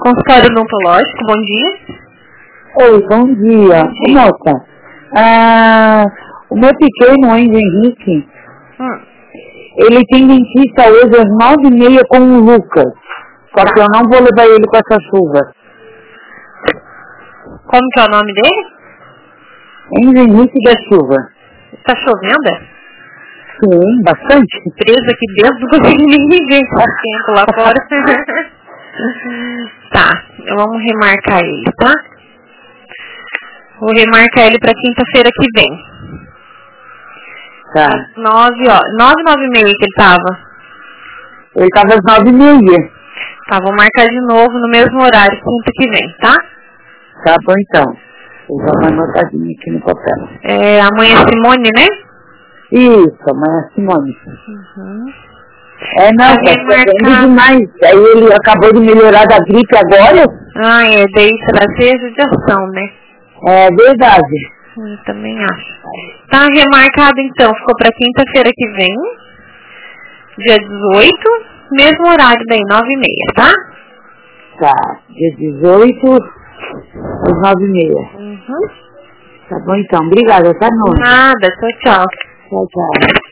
consultório odontológico, bom dia. Oi, bom dia. Moça, o meu pequeno, Enzo Henrique, ele tem dentista hoje às 9h30 com o Lucas. Só que eu não vou levar ele com essa chuva. Como que é o nome dele? Enzo Henrique da Silva. Tá chovendo? Sim, bastante. Preso aqui dentro, não consigo nem viver esse tempo lá fora. Tá, vamos remarcar ele, tá? Vou remarcar ele pra quinta-feira que vem. Tá. Às 9h30 que ele tava. Ele tava às 9h30. Tá, vou marcar de novo no mesmo horário, quinta que vem, tá? Tá bom então. Eu vou dar uma anotadinha aqui no papel. A mãe é Simone, né? Isso, a mãe é Simone. Tá Não, tá chovendo demais. Aí ele acabou de melhorar da gripe agora. Daí será ser judiação, né? É verdade. Eu também acho. Tá remarcado então, ficou pra quinta-feira que vem, dia 18, mesmo horário daí, 9h30, tá? Tá, dia 18, às 9h30. Tá bom então, obrigada, tá, Nona? Nada, tchau. Tchau, tchau.